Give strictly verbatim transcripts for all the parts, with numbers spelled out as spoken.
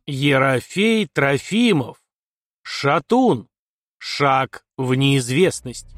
Ерофей Трофимов. Шатун. Шаг в неизвестность.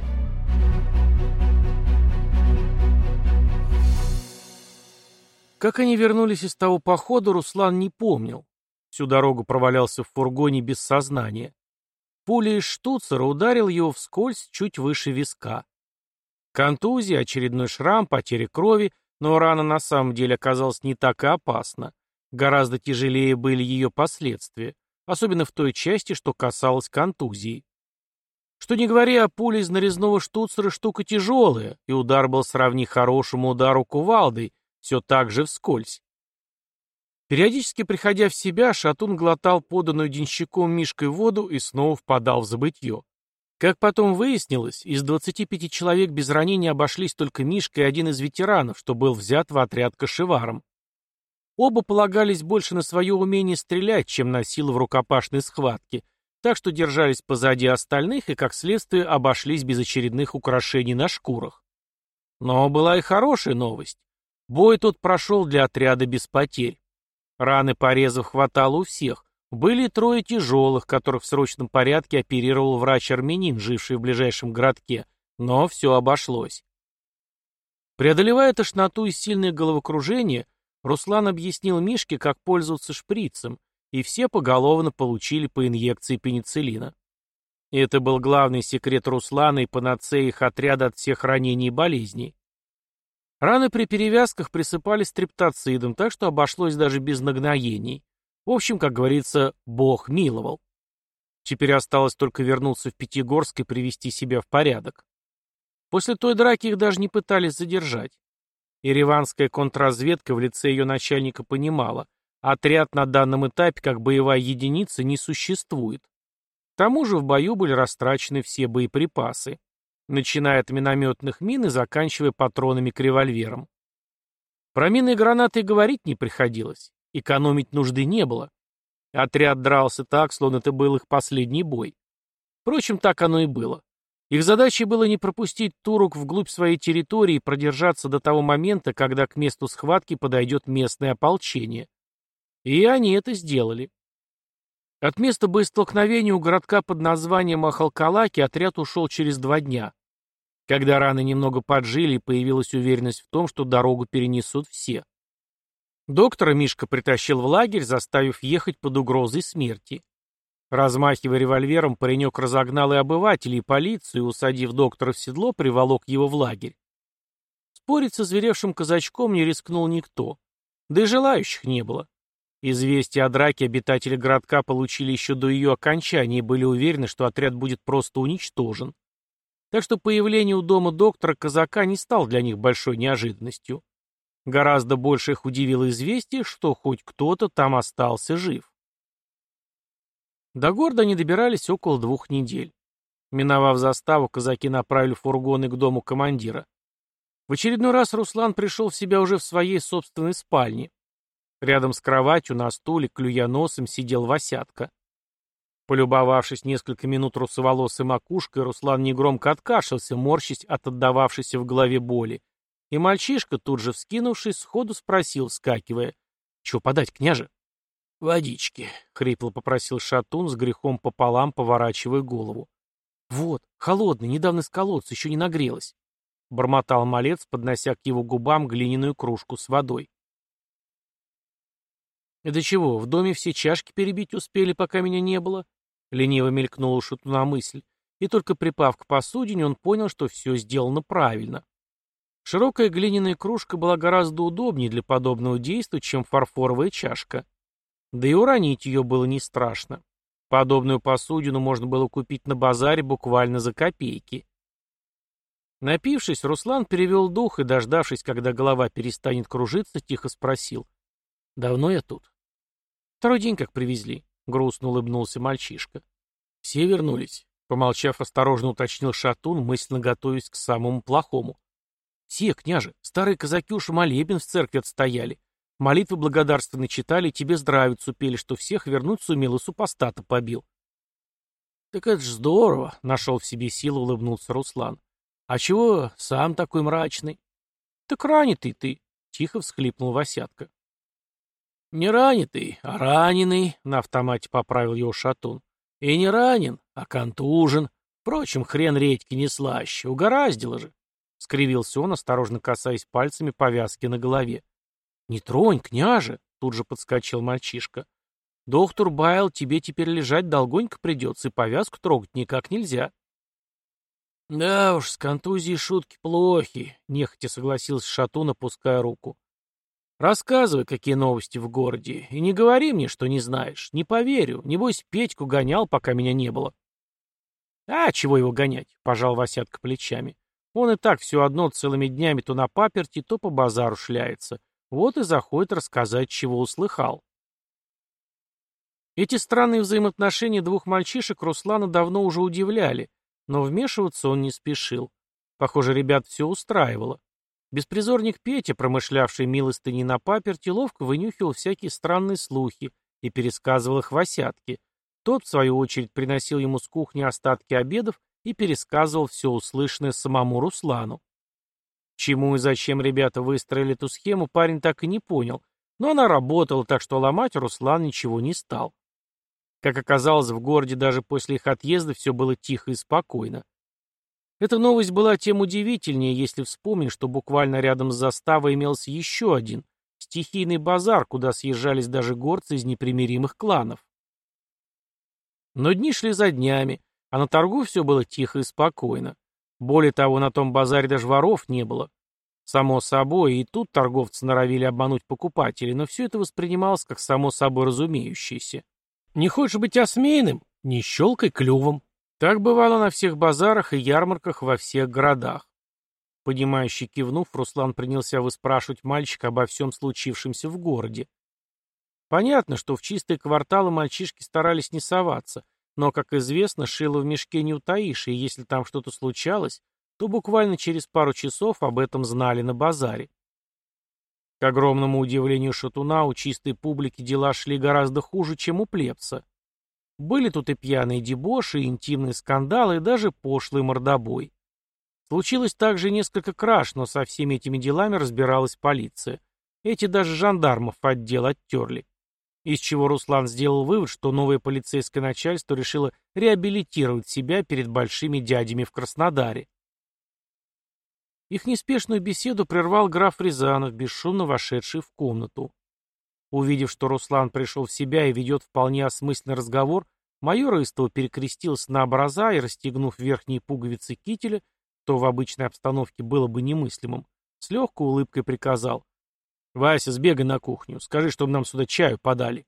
Как они вернулись из того похода, Руслан не помнил. Всю дорогу провалялся в фургоне без сознания. Пуля из штуцера ударил его вскользь чуть выше виска. Контузия, очередной шрам, потеря крови, но рана на самом деле оказалась не так и опасна. Гораздо тяжелее были ее последствия, особенно в той части, что касалось контузии. Что не говоря, а пуля из нарезного штуцера штука тяжелая, и удар был сродни хорошему удару кувалдой, все так же вскользь. Периодически приходя в себя, Шатун глотал поданную денщиком Мишкой воду и снова впадал в забытье. Как потом выяснилось, из двадцати пяти человек без ранений обошлись только Мишка и один из ветеранов, что был взят в отряд кошеваром. Оба полагались больше на свое умение стрелять, чем на силу в рукопашной схватке, так что держались позади остальных и, как следствие, обошлись без очередных украшений на шкурах. Но была и хорошая новость. Бой тот прошел для отряда без потерь. Раны порезов хватало у всех. Были трое тяжелых, которых в срочном порядке оперировал врач-армянин, живший в ближайшем городке, но все обошлось. Преодолевая тошноту и сильное головокружение, Руслан объяснил Мишке, как пользоваться шприцем, и все поголовно получили по инъекции пенициллина. И это был главный секрет Руслана и панацея их отряда от всех ранений и болезней. Раны при перевязках присыпались стрептоцидом, так что обошлось даже без нагноений. В общем, как говорится, Бог миловал. Теперь осталось только вернуться в Пятигорск и привести себя в порядок. После той драки их даже не пытались задержать. Ереванская контрразведка в лице ее начальника понимала, отряд на данном этапе как боевая единица не существует. К тому же в бою были растрачены все боеприпасы, начиная от минометных мин и заканчивая патронами к револьверам. Про мины и гранаты говорить не приходилось, экономить нужды не было. Отряд дрался так, словно это был их последний бой. Впрочем, так оно и было. Их задачей было не пропустить турок вглубь своей территории и продержаться до того момента, когда к месту схватки подойдет местное ополчение. И они это сделали. От места боестолкновения у городка под названием Ахалкалаки отряд ушел через два дня. Когда раны немного поджили, появилась уверенность в том, что дорогу перенесут все. Доктора Мишка притащил в лагерь, заставив ехать под угрозой смерти. Размахивая револьвером, паренек разогнал и обывателей, и полицию, и, усадив доктора в седло, приволок его в лагерь. Спорить со зверевшим казачком не рискнул никто. Да и желающих не было. Известие о драке обитатели городка получили еще до ее окончания и были уверены, что отряд будет просто уничтожен. Так что появление у дома доктора казака не стало для них большой неожиданностью. Гораздо больше их удивило известие, что хоть кто-то там остался жив. До города они добирались около двух недель. Миновав заставу, казаки направили фургоны к дому командира. В очередной раз Руслан пришел в себя уже в своей собственной спальне. Рядом с кроватью на стуле, клюя носом, сидел Васятка. Полюбовавшись несколько минут русоволосой макушкой, Руслан негромко откашлялся, морщась от отдававшейся в голове боли. И мальчишка, тут же вскинувшись, сходу спросил, вскакивая: «Чего подать, княже?» «Водички», — хрипло попросил Шатун, с грехом пополам поворачивая голову. «Вот, холодный, недавно из колодца, еще не нагрелась», — бормотал малец, поднося к его губам глиняную кружку с водой. «Это чего, в доме все чашки перебить успели, пока меня не было?» — лениво мелькнула у Шатуна мысль, и только припав к посудине, он понял, что все сделано правильно. Широкая глиняная кружка была гораздо удобнее для подобного действия, чем фарфоровая чашка. Да и уронить ее было не страшно. Подобную посудину можно было купить на базаре буквально за копейки. Напившись, Руслан перевел дух и, дождавшись, когда голова перестанет кружиться, тихо спросил: «Давно я тут?» «Второй день как привезли», — грустно улыбнулся мальчишка. «Все вернулись», — помолчав, осторожно уточнил Шатун, мысленно готовясь к самому плохому. «Все, княже, старые казаки уж молебен в церкви отстояли. Молитвы благодарственные читали, тебе здравицу пели, что всех вернуть сумел и супостата побил». «Так это ж здорово», — нашел в себе силу, улыбнулся Руслан. «А чего сам такой мрачный?» «Так ранитый ты», — тихо всхлипнул Васятка. «Не ранитый, а раненый», — на автомате поправил его Шатун. «И не ранен, а контужен. Впрочем, хрен редьки не слаще, угораздило же», — скривился он, осторожно касаясь пальцами повязки на голове. «Не тронь, княже», — тут же подскочил мальчишка. «Доктор Байл, тебе теперь лежать долгонько придется, и повязку трогать никак нельзя». «Да уж, с контузией шутки плохи», — нехотя согласился Шатун, опуская руку. «Рассказывай, какие новости в городе, и не говори мне, что не знаешь. Не поверю. Небось, Петьку гонял, пока меня не было». «А чего его гонять?» — пожал Васятка плечами. «Он и так все одно целыми днями то на паперти, то по базару шляется. Вот и заходит рассказать, чего услыхал». Эти странные взаимоотношения двух мальчишек Руслана давно уже удивляли, но вмешиваться он не спешил. Похоже, ребят все устраивало. Беспризорник Петя, промышлявший милостыней на паперти, ловко вынюхивал всякие странные слухи и пересказывал их Васятке. Тот, в свою очередь, приносил ему с кухни остатки обедов и пересказывал все услышанное самому Руслану. Чему и зачем ребята выстроили эту схему, парень так и не понял, но она работала, так что ломать Руслан ничего не стал. Как оказалось, в городе даже после их отъезда все было тихо и спокойно. Эта новость была тем удивительнее, если вспомнить, что буквально рядом с заставой имелся еще один стихийный базар, куда съезжались даже горцы из непримиримых кланов. Но дни шли за днями, а на торгу все было тихо и спокойно. Более того, на том базаре даже воров не было. Само собой, и тут торговцы норовили обмануть покупателей, но все это воспринималось как само собой разумеющееся. Не хочешь быть осмеянным? Не щелкай клювом. Так бывало на всех базарах и ярмарках во всех городах. Понимающе кивнув, Руслан принялся выспрашивать мальчика обо всем случившемся в городе. Понятно, что в чистые кварталы мальчишки старались не соваться, но, как известно, шило в мешке не утаишь, и если там что-то случалось, то буквально через пару часов об этом знали на базаре. К огромному удивлению Шатуна, у чистой публики дела шли гораздо хуже, чем у плебса. Были тут и пьяные дебоши, и интимные скандалы, и даже пошлый мордобой. Случилось также несколько краж, но со всеми этими делами разбиралась полиция. Эти даже жандармов отдел оттерли. Из чего Руслан сделал вывод, что новое полицейское начальство решило реабилитировать себя перед большими дядями в Краснодаре. Их неспешную беседу прервал граф Рязанов, бесшумно вошедший в комнату. Увидев, что Руслан пришел в себя и ведет вполне осмысленный разговор, майор истово перекрестился на образа и, расстегнув верхние пуговицы кителя, что в обычной обстановке было бы немыслимым, с легкой улыбкой приказал: «Вася, сбегай на кухню, скажи, чтобы нам сюда чаю подали».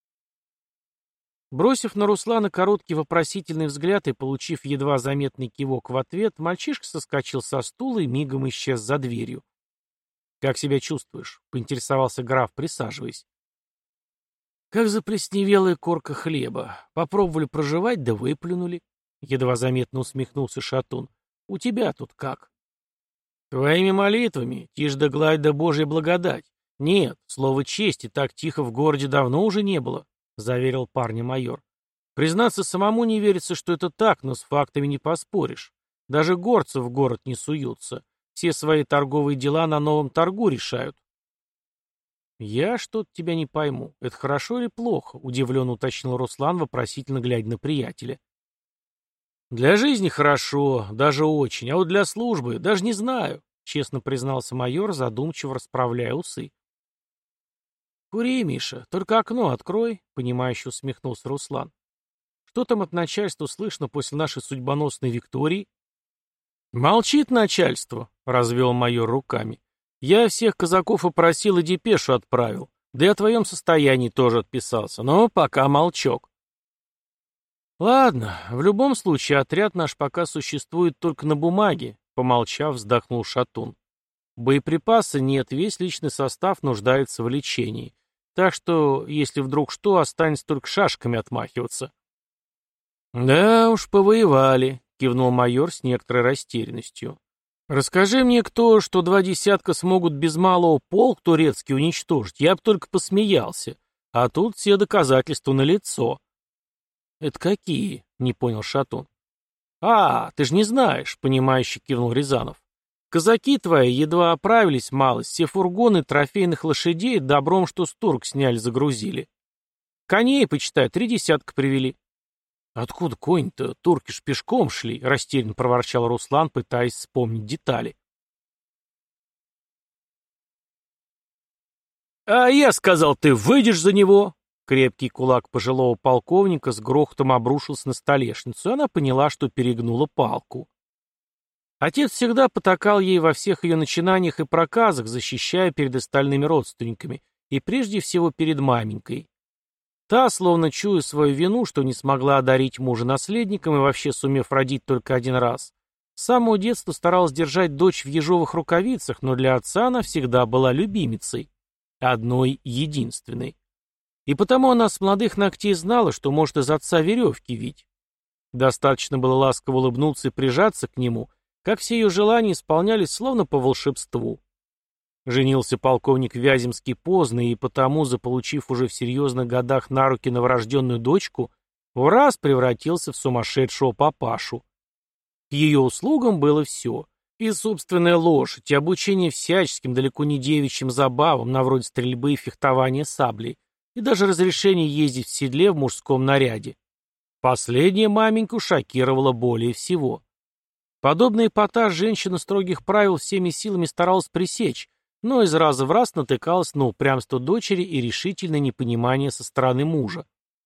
Бросив на Руслана короткий вопросительный взгляд и получив едва заметный кивок в ответ, мальчишка соскочил со стула и мигом исчез за дверью. «Как себя чувствуешь?» — поинтересовался граф, присаживаясь. «Как заплесневелая корка хлеба. Попробовали прожевать, да выплюнули», — едва заметно усмехнулся Шатун. «У тебя тут как?» «Твоими молитвами, тишь да гладь да Божья благодать. Нет, слово чести так тихо в городе давно уже не было», — заверил парня майор. «Признаться, самому не верится, что это так, но с фактами не поспоришь. Даже горцы в город не суются. Все свои торговые дела на новом торгу решают». «Я что-то тебя не пойму. Это хорошо или плохо?» — удивленно уточнил Руслан, вопросительно глядя на приятеля. «Для жизни хорошо, даже очень, а вот для службы даже не знаю», — честно признался майор, задумчиво расправляя усы. «Кури, Миша, только окно открой», — понимающе усмехнулся Руслан. «Что там от начальства слышно после нашей судьбоносной Виктории?» «Молчит начальство», — развел майор руками. «Я всех казаков опросил и депешу отправил, да и о твоем состоянии тоже отписался, но пока молчок». «Ладно, в любом случае отряд наш пока существует только на бумаге», — помолчав, вздохнул Шатун. «Боеприпаса нет, весь личный состав нуждается в лечении. Так что, если вдруг что, останется только шашками отмахиваться». «Да уж, повоевали», — кивнул майор с некоторой растерянностью. «Расскажи мне кто, что два десятка смогут без малого полк турецкий уничтожить, я бы только посмеялся. А тут все доказательства налицо». «Это какие?» — не понял Шатун. «А, ты ж не знаешь», — понимающе кивнул Рязанов. Казаки твои едва оправились малость, все фургоны трофейных лошадей добром, что с турок сняли, загрузили. Коней, почитай, три десятка привели. Откуда конь-то? Турки ж пешком шли, растерянно проворчал Руслан, пытаясь вспомнить детали. А я сказал, ты выйдешь за него. Крепкий кулак пожилого полковника с грохотом обрушился на столешницу, и она поняла, что перегнула палку. Отец всегда потакал ей во всех ее начинаниях и проказах, защищая перед остальными родственниками, и прежде всего перед маменькой. Та, словно чуя свою вину, что не смогла одарить мужа наследником и вообще сумев родить только один раз, с самого детства старалась держать дочь в ежовых рукавицах, но для отца она всегда была любимицей, одной единственной. И потому она с молодых ногтей знала, что может из отца веревки вить. Достаточно было ласково улыбнуться и прижаться к нему, как все ее желания исполнялись словно по волшебству. Женился полковник Вяземский поздно и потому, заполучив уже в серьезных годах на руки новорожденную дочку, в раз превратился в сумасшедшего папашу. К ее услугам было все. И собственная лошадь, и обучение всяческим далеко не девичьим забавам, на вроде стрельбы и фехтования саблей, и даже разрешение ездить в седле в мужском наряде. Последнее маменьку шокировало более всего. Подобный эпатаж женщина строгих правил всеми силами старалась пресечь, но из раза в раз натыкалась на упрямство дочери и решительное непонимание со стороны мужа.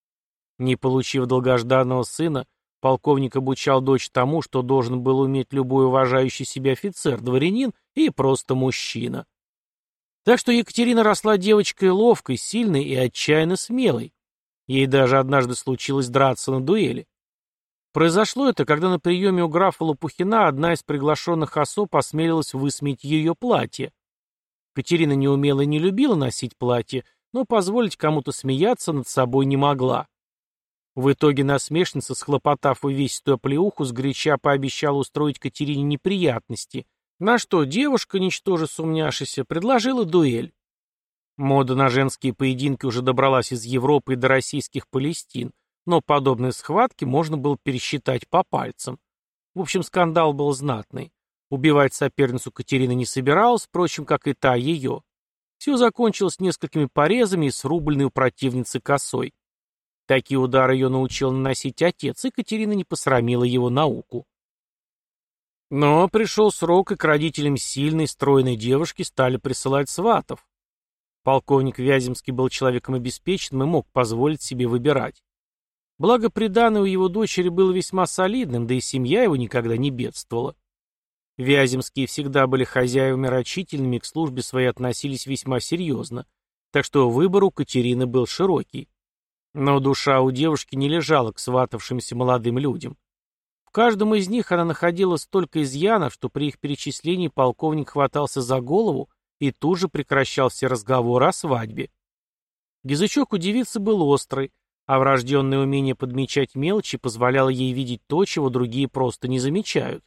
Не получив долгожданного сына, полковник обучал дочь тому, что должен был уметь любой уважающий себя офицер, дворянин и просто мужчина. Так что Екатерина росла девочкой ловкой, сильной и отчаянно смелой. Ей даже однажды случилось драться на дуэли. Произошло это, когда на приеме у графа Лопухина одна из приглашенных особ осмелилась высмеять ее платье. Катерина не умела и не любила носить платье, но позволить кому-то смеяться над собой не могла. В итоге насмешница, схлопотав увесистую оплеуху, сгоряча пообещала устроить Катерине неприятности, на что девушка, ничтоже сумняшися, предложила дуэль. Мода на женские поединки уже добралась из Европы и до российских Палестин, но подобные схватки можно было пересчитать по пальцам. В общем, скандал был знатный. Убивать соперницу Катерина не собиралась, впрочем, как и та ее. Все закончилось несколькими порезами и срубленной у противницы косой. Такие удары ее научил наносить отец, и Катерина не посрамила его науку. Но пришел срок, и к родителям сильной, стройной девушки стали присылать сватов. Полковник Вяземский был человеком обеспеченным и мог позволить себе выбирать. Благо, приданое у его дочери было весьма солидным, да и семья его никогда не бедствовала. Вяземские всегда были хозяевами рачительными и к службе своей относились весьма серьезно, так что выбор у Катерины был широкий. Но душа у девушки не лежала к сватавшимся молодым людям. В каждом из них она находила столько изъянов, что при их перечислении полковник хватался за голову и тут же прекращал все разговоры о свадьбе. Язычок у девицы был острый, а врожденное умение подмечать мелочи позволяло ей видеть то, чего другие просто не замечают.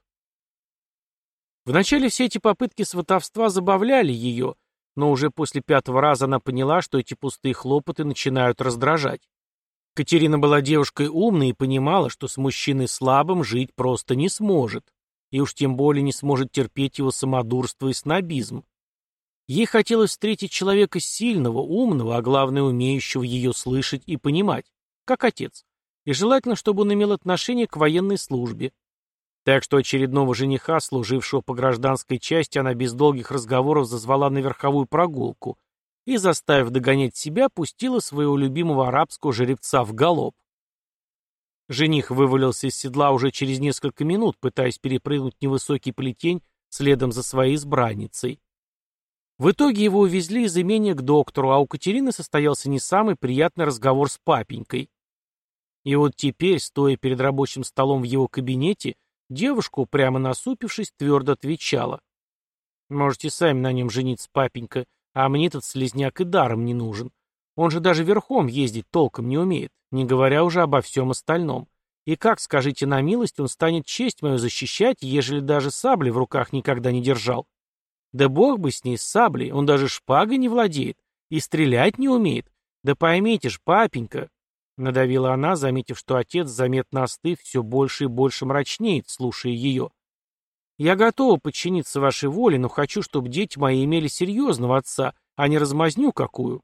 Вначале все эти попытки сватовства забавляли ее, но уже после пятого раза она поняла, что эти пустые хлопоты начинают раздражать. Катерина была девушкой умной и понимала, что с мужчиной слабым жить просто не сможет, и уж тем более не сможет терпеть его самодурство и снобизм. Ей хотелось встретить человека сильного, умного, а главное, умеющего ее слышать и понимать, как отец, и желательно, чтобы он имел отношение к военной службе. Так что очередного жениха, служившего по гражданской части, она без долгих разговоров зазвала на верховую прогулку и, заставив догонять себя, пустила своего любимого арабского жеребца в галоп. Жених вывалился из седла уже через несколько минут, пытаясь перепрыгнуть невысокий плетень следом за своей избранницей. В итоге его увезли из имения к доктору, а у Катерины состоялся не самый приятный разговор с папенькой. И вот теперь, стоя перед рабочим столом в его кабинете, девушка, упрямо насупившись, твердо отвечала: «Можете сами на нем жениться, папенька, а мне этот слизняк и даром не нужен. Он же даже верхом ездить толком не умеет, не говоря уже обо всем остальном. И как, скажите на милость, он станет честь мою защищать, ежели даже сабли в руках никогда не держал? Да бог бы с ней, с саблей, он даже шпагой не владеет и стрелять не умеет. Да поймите ж, папенька!» Надавила она, заметив, что отец, заметно остыв, все больше и больше мрачнеет, слушая ее. Я готова подчиниться вашей воле, но хочу, чтобы дети мои имели серьезного отца, а не размазню какую».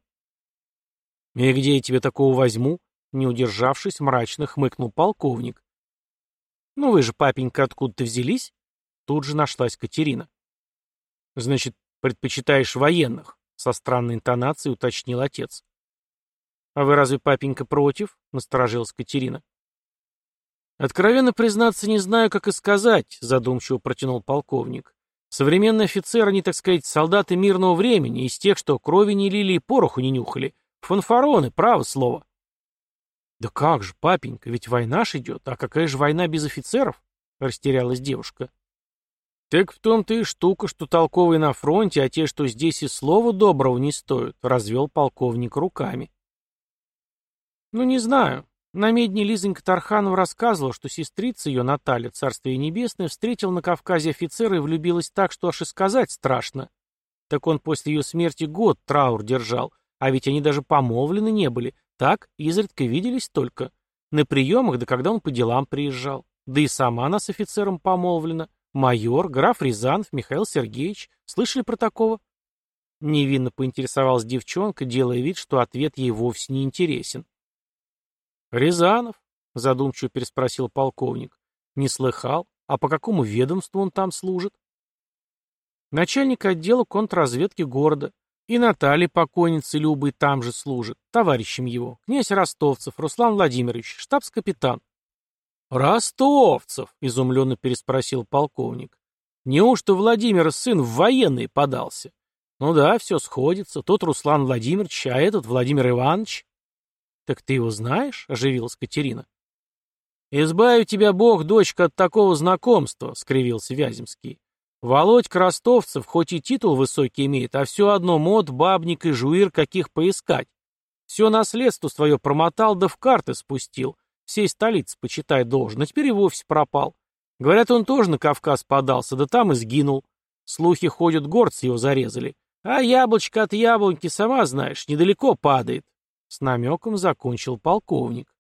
«И где я тебе такого возьму?» Не удержавшись, мрачно хмыкнул полковник. «Ну вы же, папенька, откуда-то взялись?» Тут же нашлась Катерина. «Значит, предпочитаешь военных?» Со странной интонацией уточнил отец. «А вы разве, папенька, против?» Насторожилась Катерина. «Откровенно признаться, не знаю, как и сказать», задумчиво протянул полковник. «Современные офицеры, они, так сказать, солдаты мирного времени, из тех, что крови не лили и пороху не нюхали. Фанфароны, право слово». «Да как же, папенька, ведь война ж идет, а какая же война без офицеров?» Растерялась девушка. «Так в том-то и штука, что толковые на фронте, а те, что здесь и слова доброго не стоят», развел полковник руками. «Ну, не знаю. На медне Лизонька Тарханова рассказывала, что сестрица ее, Наталья, царствие небесное, встретила на Кавказе офицера и влюбилась так, что аж и сказать страшно. Так он после ее смерти год траур держал, а ведь они даже помолвлены не были, так, изредка виделись только. На приемах, да когда он по делам приезжал. Да и сама она с офицером помолвлена. Майор, граф Рязанов, Михаил Сергеевич. Слышали про такого?» Невинно поинтересовалась девчонка, делая вид, что ответ ей вовсе не интересен. «Рязанов?» — задумчиво переспросил полковник. «Не слыхал? А по какому ведомству он там служит?» «Начальник отдела контрразведки города. И Наталья покойница Любой там же служит. Товарищем его. Князь Ростовцев, Руслан Владимирович, штабс-капитан». «Ростовцев?» — изумленно переспросил полковник. «Неужто Владимир сын в военные подался? Ну да, все сходится. Тот Руслан Владимирович, а этот Владимир Иванович». «Так ты его знаешь?» — оживилась Катерина. «Избави тебя Бог, дочка, от такого знакомства», — скривился Вяземский. «Володька Ростовцев хоть и титул высокий имеет, а все одно мод, бабник и жуир каких поискать. Все наследство свое промотал, да в карты спустил. Всей столицы, почитай, должен, а теперь и вовсе пропал. Говорят, он тоже на Кавказ подался, да там и сгинул. Слухи ходят, горцы его зарезали. А яблочко от яблоньки, сама знаешь, недалеко падает». С намеком закончил полковник.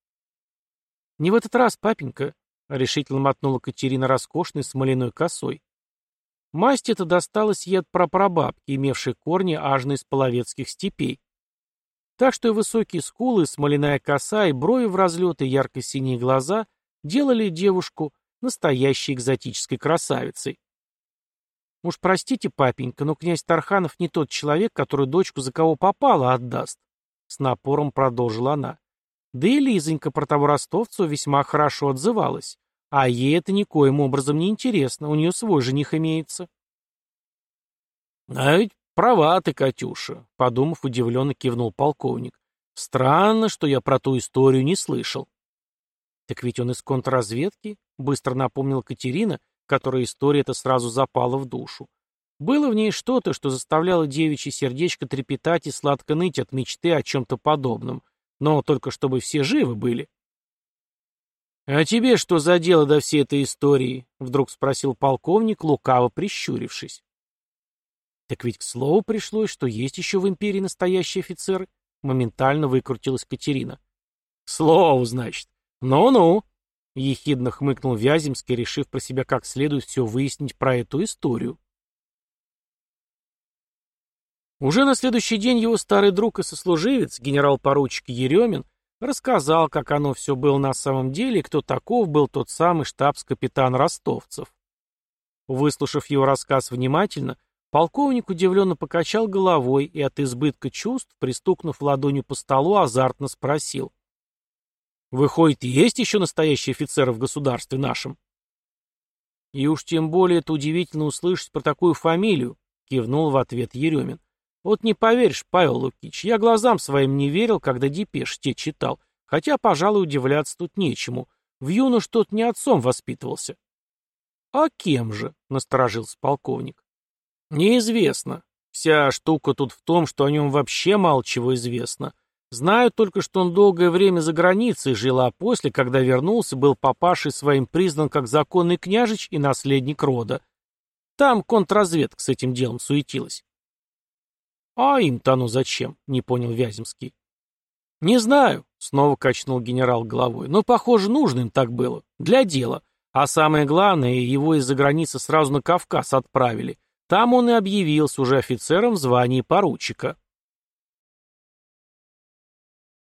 «Не в этот раз, папенька», — решительно мотнула Катерина роскошной смоляной косой. Масть эта досталась ей от прапрабабки, имевшей корни аж из половецких степей. Так что и высокие скулы, смоляная коса, и брови в разлет, и ярко-синие глаза делали девушку настоящей экзотической красавицей. «Уж простите, папенька, но князь Тарханов не тот человек, который дочку за кого попало отдаст», — с напором продолжила она. «Да и Лизонька про того ростовцу весьма хорошо отзывалась. А ей это никоим образом не интересно, у нее свой жених имеется». «А ведь права ты, Катюша», — подумав, удивленно кивнул полковник. «Странно, что я про ту историю не слышал». «Так ведь он из контрразведки», — быстро напомнила Катерина, которой история эта сразу запала в душу. Было в ней что-то, что заставляло девичье сердечко трепетать и сладко ныть от мечты о чем-то подобном, но только чтобы все живы были. «А тебе что за дело до всей этой истории?» — вдруг спросил полковник, лукаво прищурившись. «Так ведь к слову пришлось, что есть еще в империи настоящие офицеры», — моментально выкрутилась Катерина. «К слову, значит. Ну-ну», — ехидно хмыкнул Вяземский, решив про себя как следует все выяснить про эту историю. Уже на следующий день его старый друг и сослуживец, генерал-поручик Еремин, рассказал, как оно все было на самом деле и кто таков был тот самый штабс-капитан Ростовцев. Выслушав его рассказ внимательно, полковник удивленно покачал головой и от избытка чувств, пристукнув ладонью по столу, азартно спросил: «Выходит, есть еще настоящие офицеры в государстве нашем?» «И уж тем более это удивительно услышать про такую фамилию», — кивнул в ответ Еремин. «Вот не поверишь, Павел Лукич, я глазам своим не верил, когда депеш те читал, хотя, пожалуй, удивляться тут нечему. В юнош тот не отцом воспитывался». «А кем же?» — насторожился полковник. «Неизвестно. Вся штука тут в том, что о нем вообще мало чего известно. Знаю только, что он долгое время за границей жил, а после, когда вернулся, был папашей своим признан как законный княжич и наследник рода. Там контрразведка с этим делом суетилась». «А им-то оно зачем?» — не понял Вяземский. «Не знаю», — снова качнул генерал головой, — «но, похоже, нужно им так было. Для дела. А самое главное, его из-за границы сразу на Кавказ отправили. Там он и объявился уже офицером в звании поручика.